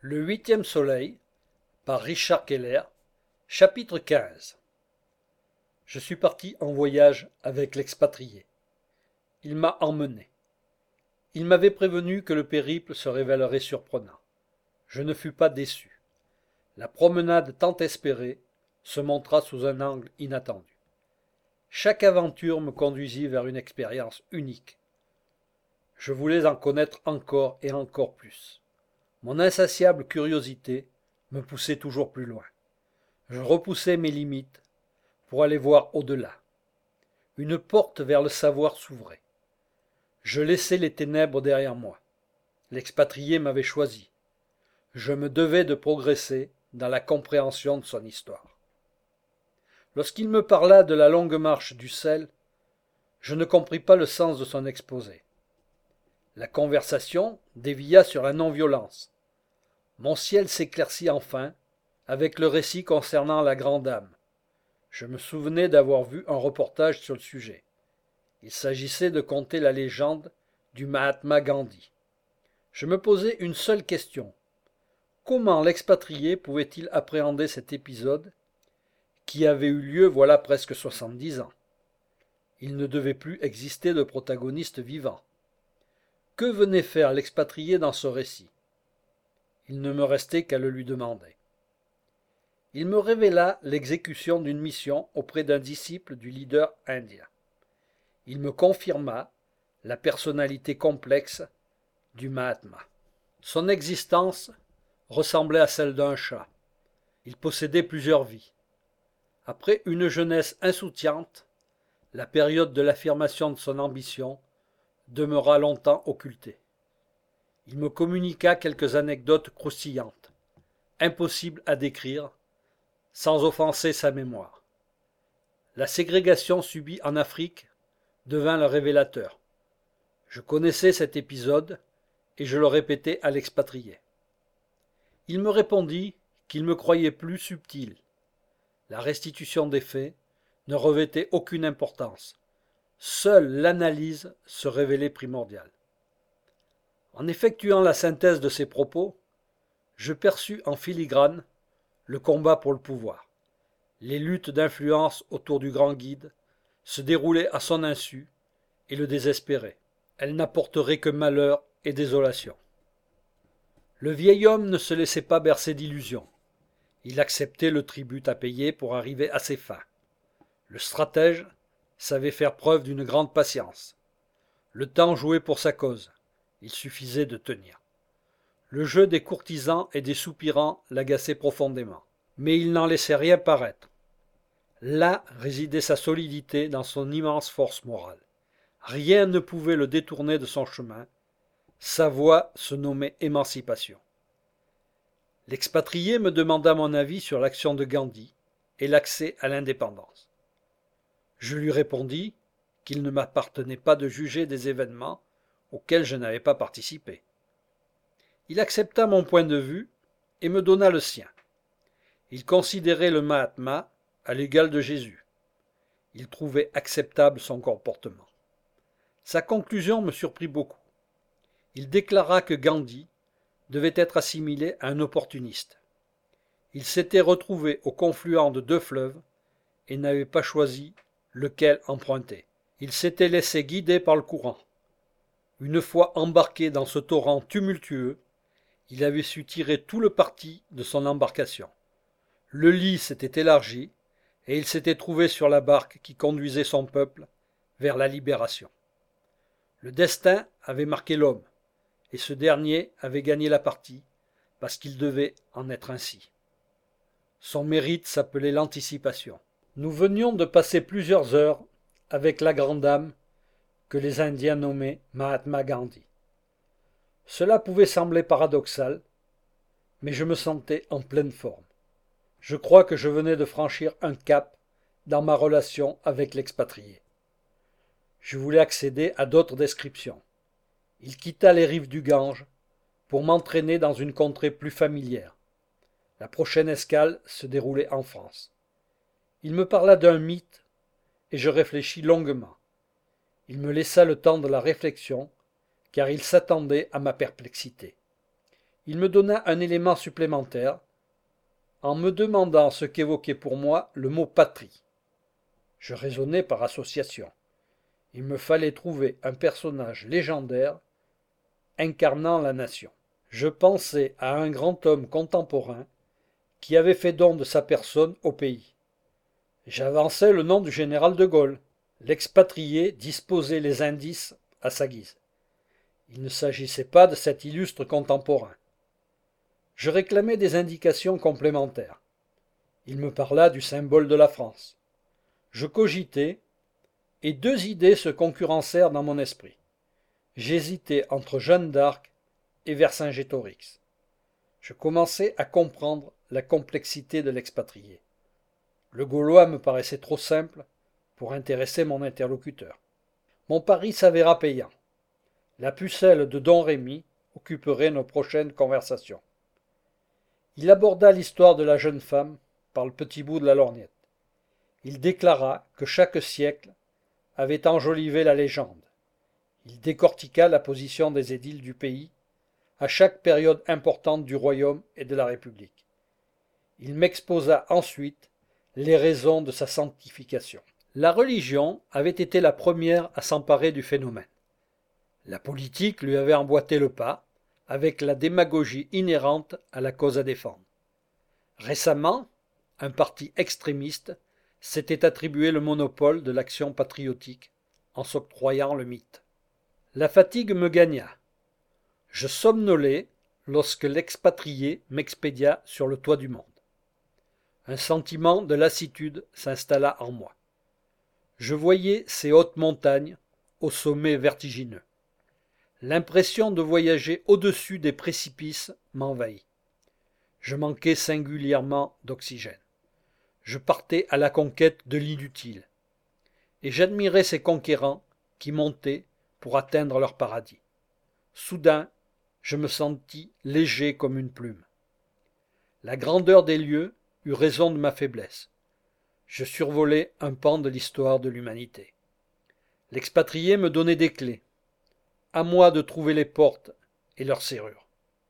Le huitième soleil, par Richard Keller, chapitre 15. Je suis parti en voyage avec l'expatrié. Il m'a emmené. Il m'avait prévenu que le périple se révélerait surprenant. Je ne fus pas déçu. La promenade tant espérée se montra sous un angle inattendu. Chaque aventure me conduisit vers une expérience unique. Je voulais en connaître encore et encore plus. Mon insatiable curiosité me poussait toujours plus loin. Je repoussais mes limites pour aller voir au-delà. Une porte vers le savoir s'ouvrait. Je laissais les ténèbres derrière moi. L'expatrié m'avait choisi. Je me devais de progresser dans la compréhension de son histoire. Lorsqu'il me parla de la longue marche du sel, je ne compris pas le sens de son exposé. La conversation dévia sur la non-violence. Mon ciel s'éclaircit enfin avec le récit concernant la grande âme. Je me souvenais d'avoir vu un reportage sur le sujet. Il s'agissait de conter la légende du Mahatma Gandhi. Je me posais une seule question. Comment l'expatrié pouvait-il appréhender cet épisode qui avait eu lieu voilà presque 70 ans? Il ne devait plus exister de protagoniste vivant. Que venait faire l'expatrié dans ce récit? Il ne me restait qu'à le lui demander. Il me révéla l'exécution d'une mission auprès d'un disciple du leader indien. Il me confirma la personnalité complexe du Mahatma. Son existence ressemblait à celle d'un chat. Il possédait plusieurs vies. Après une jeunesse insouciante, la période de l'affirmation de son ambition demeura longtemps occultée. Il me communiqua quelques anecdotes croustillantes, impossibles à décrire, sans offenser sa mémoire. La ségrégation subie en Afrique devint le révélateur. Je connaissais cet épisode et je le répétais à l'expatrié. Il me répondit qu'il me croyait plus subtil. La restitution des faits ne revêtait aucune importance. Seule l'analyse se révélait primordiale. En effectuant la synthèse de ses propos, je perçus en filigrane le combat pour le pouvoir. Les luttes d'influence autour du grand guide se déroulaient à son insu et le désespéraient. Elles n'apporteraient que malheur et désolation. Le vieil homme ne se laissait pas bercer d'illusions. Il acceptait le tribut à payer pour arriver à ses fins. Le stratège savait faire preuve d'une grande patience. Le temps jouait pour sa cause. Il suffisait de tenir. Le jeu des courtisans et des soupirants l'agaçait profondément. Mais il n'en laissait rien paraître. Là résidait sa solidité dans son immense force morale. Rien ne pouvait le détourner de son chemin. Sa voie se nommait émancipation. L'expatrié me demanda mon avis sur l'action de Gandhi et l'accès à l'indépendance. Je lui répondis qu'il ne m'appartenait pas de juger des événements auxquels je n'avais pas participé. Il accepta mon point de vue et me donna le sien. Il considérait le Mahatma à l'égal de Jésus. Il trouvait acceptable son comportement. Sa conclusion me surprit beaucoup. Il déclara que Gandhi devait être assimilé à un opportuniste. Il s'était retrouvé au confluent de deux fleuves et n'avait pas choisi lequel emprunter. Il s'était laissé guider par le courant. Une fois embarqué dans ce torrent tumultueux, il avait su tirer tout le parti de son embarcation. Le lit s'était élargi et il s'était trouvé sur la barque qui conduisait son peuple vers la libération. Le destin avait marqué l'homme, et ce dernier avait gagné la partie parce qu'il devait en être ainsi. Son mérite s'appelait l'anticipation. Nous venions de passer plusieurs heures avec la grande dame que les Indiens nommaient Mahatma Gandhi. Cela pouvait sembler paradoxal, mais je me sentais en pleine forme. Je crois que je venais de franchir un cap dans ma relation avec l'expatrié. Je voulais accéder à d'autres descriptions. Il quitta les rives du Gange pour m'entraîner dans une contrée plus familière. La prochaine escale se déroulait en France. Il me parla d'un mythe et je réfléchis longuement. Il me laissa le temps de la réflexion car il s'attendait à ma perplexité. Il me donna un élément supplémentaire en me demandant ce qu'évoquait pour moi le mot patrie. Je raisonnais par association. Il me fallait trouver un personnage légendaire incarnant la nation. Je pensais à un grand homme contemporain qui avait fait don de sa personne au pays. J'avançai le nom du général de Gaulle. L'expatrié disposait les indices à sa guise. Il ne s'agissait pas de cet illustre contemporain. Je réclamais des indications complémentaires. Il me parla du symbole de la France. Je cogitais, et deux idées se concurrencèrent dans mon esprit. J'hésitais entre Jeanne d'Arc et Vercingétorix. Je commençais à comprendre la complexité de l'expatrié. Le Gaulois me paraissait trop simple pour intéresser mon interlocuteur. Mon pari s'avéra payant. La pucelle de Don Rémy occuperait nos prochaines conversations. Il aborda l'histoire de la jeune femme par le petit bout de la lorgnette. Il déclara que chaque siècle avait enjolivé la légende. Il décortiqua la position des édiles du pays à chaque période importante du royaume et de la République. Il m'exposa ensuite les raisons de sa sanctification. La religion avait été la première à s'emparer du phénomène. La politique lui avait emboîté le pas, avec la démagogie inhérente à la cause à défendre. Récemment, un parti extrémiste s'était attribué le monopole de l'action patriotique en s'octroyant le mythe. La fatigue me gagna. Je somnolai lorsque l'expatrié m'expédia sur le toit du monde. Un sentiment de lassitude s'installa en moi. Je voyais ces hautes montagnes au sommet vertigineux. L'impression de voyager au-dessus des précipices m'envahit. Je manquais singulièrement d'oxygène. Je partais à la conquête de l'inutile. Et j'admirais ces conquérants qui montaient pour atteindre leur paradis. Soudain, je me sentis léger comme une plume. La grandeur des lieux eut raison de ma faiblesse. Je survolais un pan de l'histoire de l'humanité. L'expatrié me donnait des clés. À moi de trouver les portes et leurs serrures.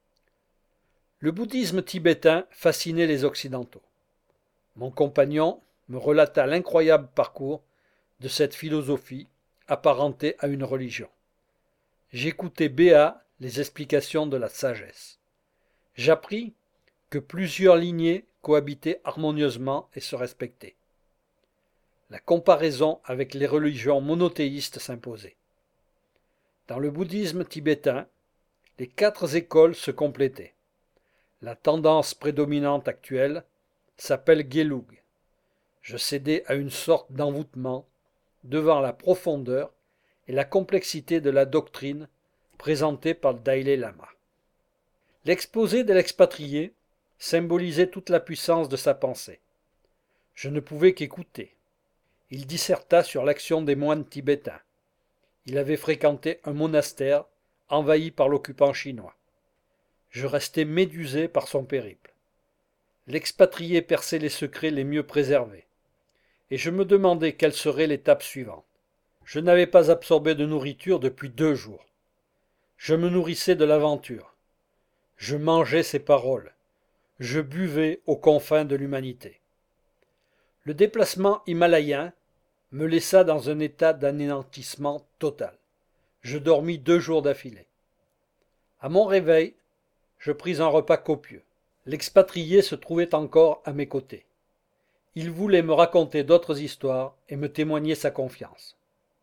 Le bouddhisme tibétain fascinait les Occidentaux. Mon compagnon me relata l'incroyable parcours de cette philosophie apparentée à une religion. J'écoutai béat les explications de la sagesse. J'appris que plusieurs lignées cohabitaient harmonieusement et se respectaient. La comparaison avec les religions monothéistes s'imposait. Dans le bouddhisme tibétain, les 4 écoles se complétaient. La tendance prédominante actuelle s'appelle Gelug. Je cédais à une sorte d'envoûtement devant la profondeur et la complexité de la doctrine présentée par le Dalai Lama. L'exposé de l'expatrié symbolisait toute la puissance de sa pensée. Je ne pouvais qu'écouter. Il disserta sur l'action des moines tibétains. Il avait fréquenté un monastère envahi par l'occupant chinois. Je restais médusé par son périple. L'expatrié perçait les secrets les mieux préservés. Et je me demandais quelle serait l'étape suivante. Je n'avais pas absorbé de nourriture depuis 2 jours. Je me nourrissais de l'aventure. Je mangeais ses paroles. Je buvais aux confins de l'humanité. Le déplacement himalayen me laissa dans un état d'anéantissement total. Je dormis 2 jours d'affilée. À mon réveil, je pris un repas copieux. L'expatrié se trouvait encore à mes côtés. Il voulait me raconter d'autres histoires et me témoigner sa confiance.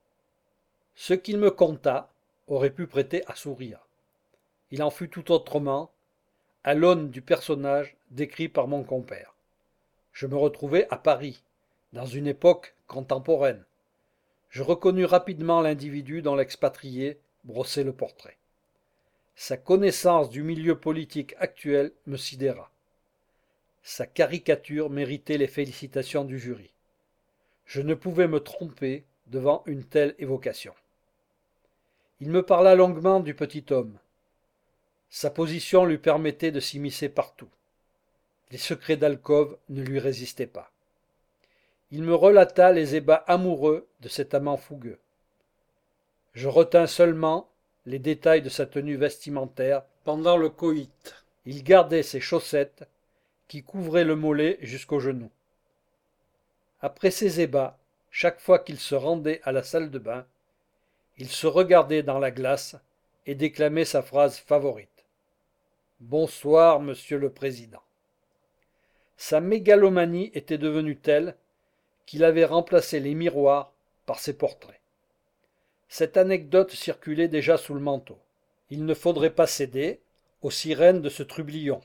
Ce qu'il me conta aurait pu prêter à sourire. Il en fut tout autrement, à l'aune du personnage décrit par mon compère. Je me retrouvai à Paris, dans une époque contemporaine. Je reconnus rapidement l'individu dont l'expatrié brossait le portrait. Sa connaissance du milieu politique actuel me sidéra. Sa caricature méritait les félicitations du jury. Je ne pouvais me tromper devant une telle évocation. Il me parla longuement du petit homme. Sa position lui permettait de s'immiscer partout. Les secrets d'alcôve ne lui résistaient pas. Il me relata les ébats amoureux de cet amant fougueux. Je retins seulement les détails de sa tenue vestimentaire pendant le coït. Il gardait ses chaussettes qui couvraient le mollet jusqu'au genou. Après ses ébats, chaque fois qu'il se rendait à la salle de bain, il se regardait dans la glace et déclamait sa phrase favorite. Bonsoir, monsieur le président. Sa mégalomanie était devenue telle qu'il avait remplacé les miroirs par ses portraits. Cette anecdote circulait déjà sous le manteau. Il ne faudrait pas céder aux sirènes de ce trublion.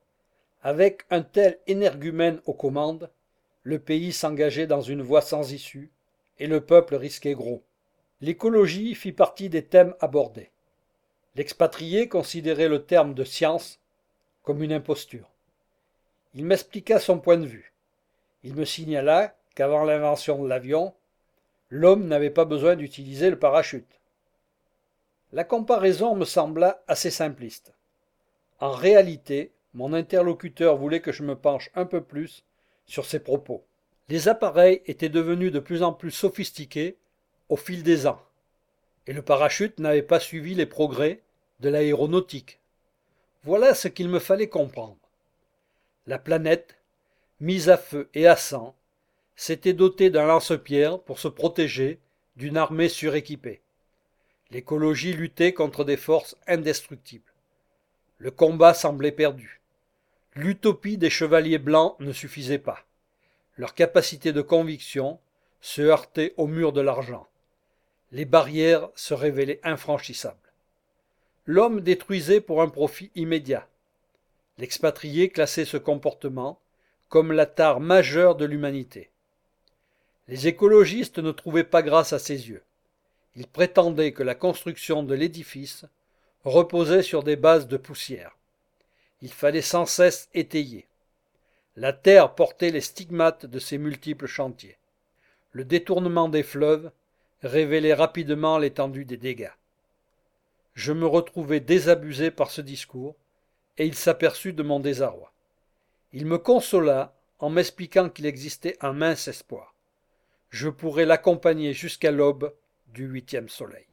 Avec un tel énergumène aux commandes, le pays s'engageait dans une voie sans issue et le peuple risquait gros. L'écologie fit partie des thèmes abordés. L'expatrié considérait le terme de science comme une imposture. Il m'expliqua son point de vue. Il me signala qu'avant l'invention de l'avion, l'homme n'avait pas besoin d'utiliser le parachute. La comparaison me sembla assez simpliste. En réalité, mon interlocuteur voulait que je me penche un peu plus sur ses propos. Les appareils étaient devenus de plus en plus sophistiqués au fil des ans, et le parachute n'avait pas suivi les progrès de l'aéronautique. Voilà ce qu'il me fallait comprendre. La planète, mise à feu et à sang, s'était dotée d'un lance-pierre pour se protéger d'une armée suréquipée. L'écologie luttait contre des forces indestructibles. Le combat semblait perdu. L'utopie des chevaliers blancs ne suffisait pas. Leur capacité de conviction se heurtait au mur de l'argent. Les barrières se révélaient infranchissables. L'homme détruisait pour un profit immédiat. L'expatrié classait ce comportement comme la tare majeure de l'humanité. Les écologistes ne trouvaient pas grâce à ses yeux. Ils prétendaient que la construction de l'édifice reposait sur des bases de poussière. Il fallait sans cesse étayer. La terre portait les stigmates de ses multiples chantiers. Le détournement des fleuves révélait rapidement l'étendue des dégâts. Je me retrouvai désabusé par ce discours, et il s'aperçut de mon désarroi. Il me consola en m'expliquant qu'il existait un mince espoir. Je pourrais l'accompagner jusqu'à l'aube du 8e soleil.